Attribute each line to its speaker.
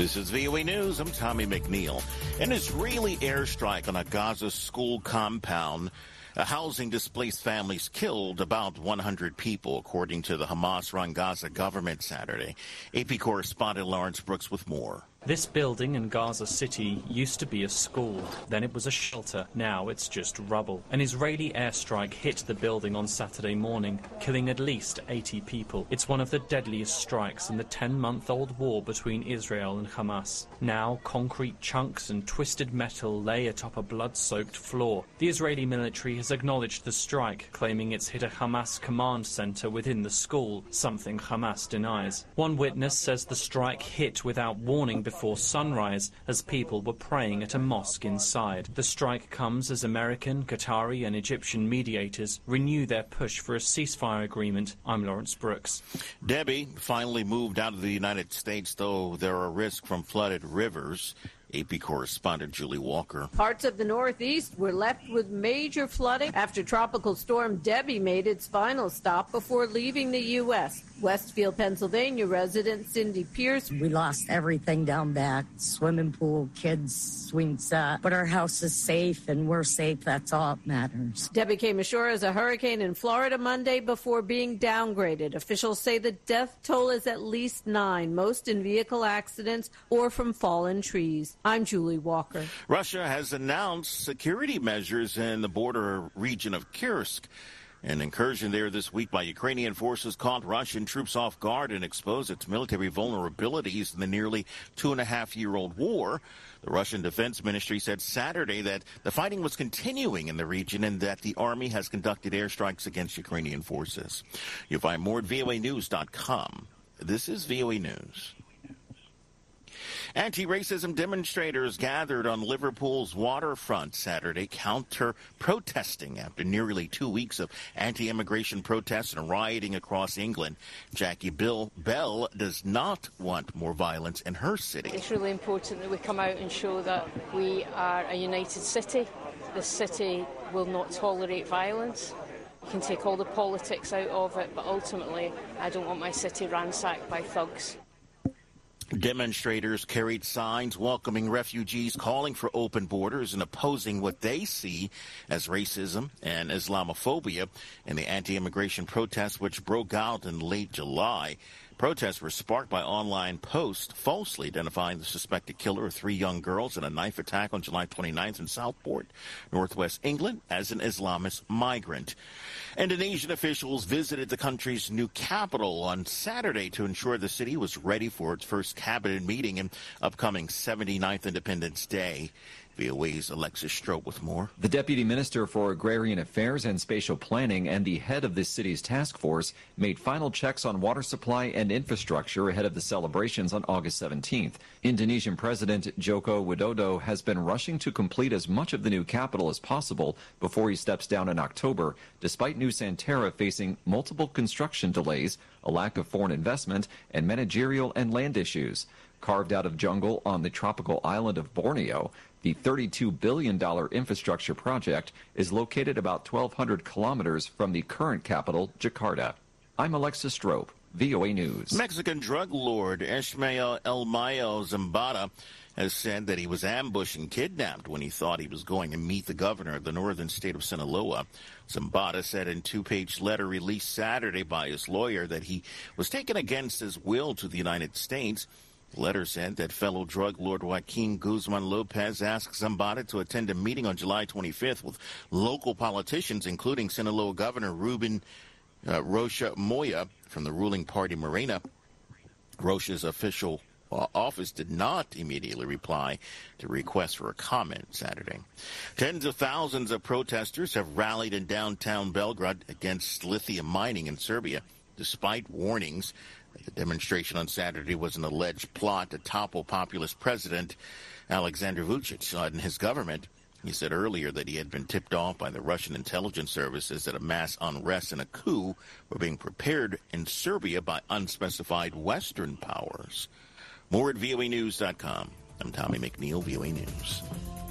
Speaker 1: This is VOA News. I'm Tommy McNeil. An Israeli airstrike on a Gaza school compound housing displaced families killed about 100 people, according to the Hamas-run Gaza government Saturday. AP correspondent Lawrence Brooks with more.
Speaker 2: This building in Gaza City used to be a school. Then it was a shelter. Now it's just rubble. An Israeli airstrike hit the building on Saturday morning, killing at least 80 people. It's one of the deadliest strikes in the 10-month-old war between Israel and Hamas. Now concrete chunks and twisted metal lay atop a blood-soaked floor. The Israeli military has acknowledged the strike, claiming it's hit a Hamas command center within the school, something Hamas denies. One witness says the strike hit without warning before sunrise as people were praying at a mosque inside. The strike comes as American, Qatari and Egyptian mediators renew their push for a ceasefire agreement. I'm Lawrence Brooks.
Speaker 1: Debbie finally moved out of the United States, though there are risks from flooded rivers. AP correspondent Julie Walker.
Speaker 3: Parts of the Northeast were left with major flooding after Tropical Storm Debbie made its final stop before leaving the U.S. Westfield, Pennsylvania resident Cindy Pierce.
Speaker 4: We lost everything down back, swimming pool, kids, swing set. But our house is safe and we're safe. That's all that matters.
Speaker 3: Debbie came ashore as a hurricane in Florida Monday before being downgraded. Officials say the death toll is at least 9, most in vehicle accidents or from fallen trees. I'm Julie Walker.
Speaker 1: Russia has announced security measures in the border region of Kursk. An incursion there this week by Ukrainian forces caught Russian troops off guard and exposed its military vulnerabilities in the nearly 2.5-year-old war. The Russian Defense Ministry said Saturday that the fighting was continuing in the region and that the army has conducted airstrikes against Ukrainian forces. You'll find more at voanews.com. This is VOA News. Anti-racism demonstrators gathered on Liverpool's waterfront Saturday, counter-protesting after nearly 2 weeks of anti-immigration protests and rioting across England. Jackie Bell does not want more violence in her city.
Speaker 5: It's really important that we come out and show that we are a united city. This city will not tolerate violence. You can take all the politics out of it, but ultimately I don't want my city ransacked by thugs.
Speaker 1: Demonstrators carried signs welcoming refugees, calling for open borders and opposing what they see as racism and Islamophobia in the anti-immigration protests which broke out in late July. Protests were sparked by online posts falsely identifying the suspected killer of 3 young girls in a knife attack on July 29th in Southport, northwest England, as an Islamist migrant. Indonesian officials visited the country's new capital on Saturday to ensure the city was ready for its first cabinet meeting in upcoming 79th Independence Day. VOA's Alexis Strope with more.
Speaker 6: The Deputy Minister for Agrarian Affairs and Spatial Planning and the head of this city's task force made final checks on water supply and infrastructure ahead of the celebrations on August 17th. Indonesian President Joko Widodo has been rushing to complete as much of the new capital as possible before he steps down in October, despite Nusantara facing multiple construction delays, a lack of foreign investment, and managerial and land issues. Carved out of jungle on the tropical island of Borneo, the $32 billion infrastructure project is located about 1,200 kilometers from the current capital, Jakarta. I'm Alexis Strope, VOA News.
Speaker 1: Mexican drug lord Ishmael El Mayo Zambada has said that he was ambushed and kidnapped when he thought he was going to meet the governor of the northern state of Sinaloa. Zambada said in a 2-page letter released Saturday by his lawyer that he was taken against his will to the United States. The letter said that fellow drug lord Joaquin Guzman Lopez asked Zambada to attend a meeting on July 25th with local politicians, including Sinaloa Governor Ruben Rocha Moya from the ruling party Morena. Rocha's official office did not immediately reply to requests for a comment Saturday. Tens of thousands of protesters have rallied in downtown Belgrade against lithium mining in Serbia, despite warnings. The demonstration on Saturday was an alleged plot to topple populist President Alexander Vucic and his government. He said earlier that he had been tipped off by the Russian intelligence services that a mass unrest and a coup were being prepared in Serbia by unspecified Western powers. More at voanews.com. I'm Tommy McNeil, VOA News.